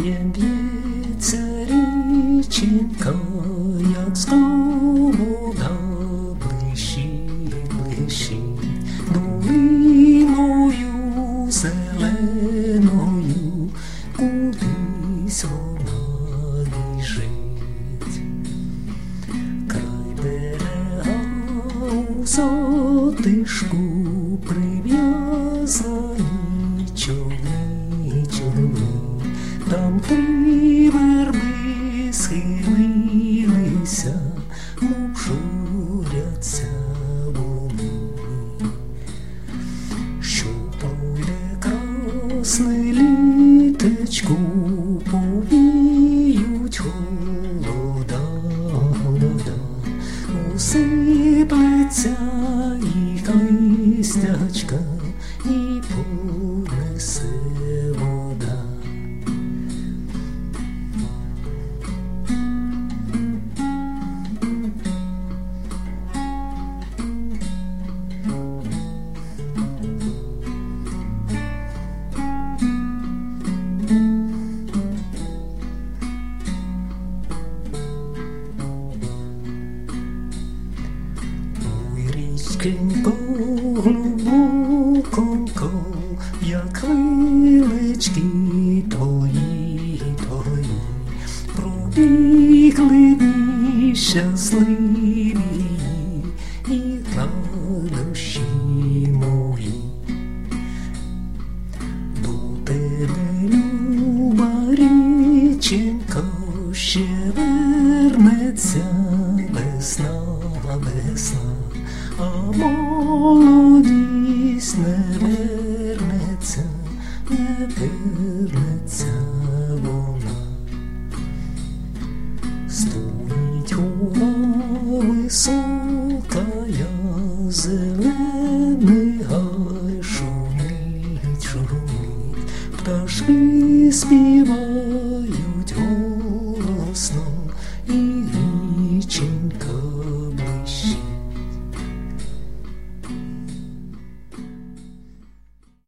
Б'ється річенька, як знову вода, блищить, блищить долиною зеленою, кудись вона біжить. Край берега у затишку прив'язані човни, човни. Там три верби схилилися, мов журяться вони. Що пройде красне літечко, повіють холода, холода. Усиплеться їх листячка і понесе вода. Річкенько, глибоконько, як хвилечки твої, твої, пробігли дні щасливі і радощі мої. До тебе, люба річенька, ще вернеться весна, весна. А молодість не вернеться, не вернеться вона. Стоїть гора високая, зелений гай шумить, шумить, пташки співають.